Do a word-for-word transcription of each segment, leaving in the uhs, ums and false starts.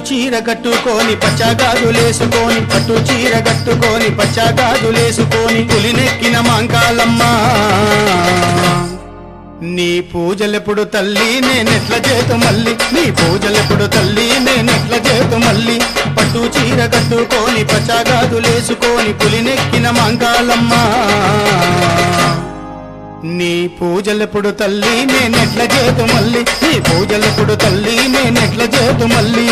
చీర కట్టుకొని పచ్చగాజులేసుకొని పట్టు చీర కట్టుకొని పచ్చగాజులేసుకొని పులినెక్కిన మాంకాలమ్మ నీ పూజలెప్పుడు తల్లి నేనెట్ల చేతు మల్లి నీ పూజలెప్పుడు తల్లి నేనెట్ల చేతు మల్లి పట్టు చీర కట్టుకొని పచ్చగాజులేసుకొని పులినెక్కిన మాంకాలమ్మ నీ పూజలెప్పుడు తల్లి నేనెట్ల చేతు మల్లి నీ పూజలెప్పుడు తల్లి నేనెట్ల చేతు మల్లి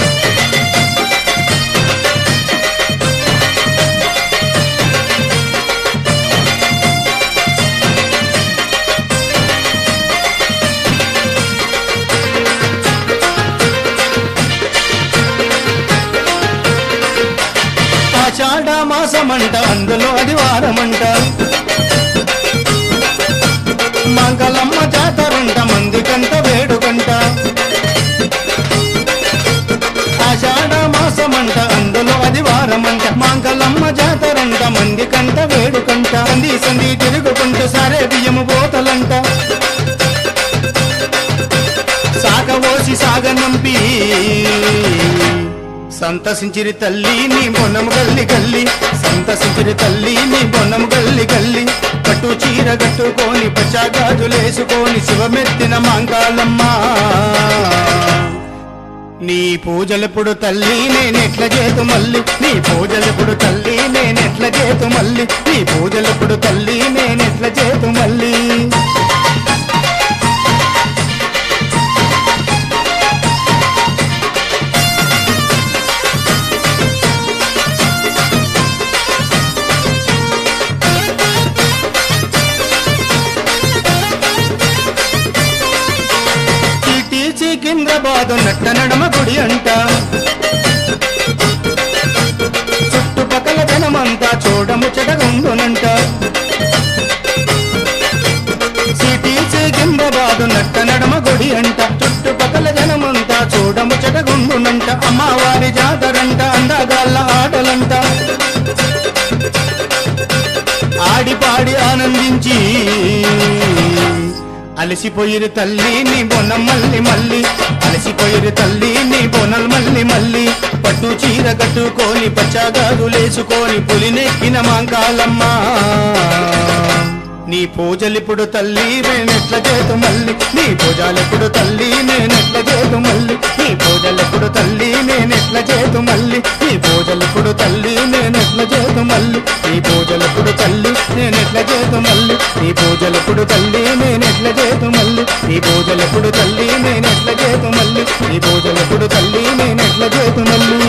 ఆషాఢ మాసమంట అందులో అది వారమంట మంగళమ్మ జాతరంట మందికంత వేడుకంట ఆషాఢ మాసమంట అందులో అది వారమంట మంగళమ్మ జాతరంట మందికంత వేడుకంట సంధి సంధి తిరుగుకుంటూ సరే బియ్యము పోతలంట సాగవోసి సాగనంపి సంతసించిరి తల్లి నీ బొన్నము గల్లి గల్లి సంతసించిరి తల్లి నీ బొన్నము గల్లి గల్లి పట్టు చీర కట్టుకొని పచ్చగాజులేసుకొని శివమెత్తిన మాంకాలమ్మ నీ పూజలెప్పుడు తల్లి నేనెట్ల చేతు మల్లి నీ పూజలెప్పుడు తల్లి నేనెట్ల చేతు మల్లి నీ పూజలెప్పుడు తల్లి నేనెట్ల చేతు మల్లి సికింద్రాబాదు నట్ట నడమ గుడి అంట చుట్టుపక్కల జనమంతా చూడముచ్చటగుండునంట సిటీ సికింద్రాబాదు నట్ట నడమ గుడి అంట చుట్టుపక్కల జనమంతా చూడముచ్చటగుండునంట అమ్మవారి జాతరంట అందగాళ్ళ ఆటలంట ఆడి పాడి ఆనందించి అలసిపోయిరు తల్లి నీ బొనం మల్లి మల్లి అలసిపోయిరు తల్లి నీ బొనల్ మల్లి మల్లి పట్టు చీర కట్టుకొని పచ్చగాజులేసుకొని పులినెక్కిన మాంకాలమ్మ నీ పూజలిప్పుడు తల్లి నేనెట్ల చేతు మల్లి నీ పూజలెప్పుడు తల్లి నేనెట్ల చేతు మల్లి నీ పూజలెప్పుడు తల్లి నేనెట్ల చేతు మల్లి నీ పూజలెప్పుడు తల్లి నేనెట్ల చేతు మల్లి నీ పూజలెప్పుడు తల్లి నేనెట్ల చేతు మల్లి నీ పూజలెప్పుడు తల్లి నేనెట్ల చేతు మల్లి నీ పూజలెప్పుడు తల్లి నేనెట్ల చేతు మల్లి నీ పూజలెప్పుడు తల్లి నేనెట్ల చేతు మల్లి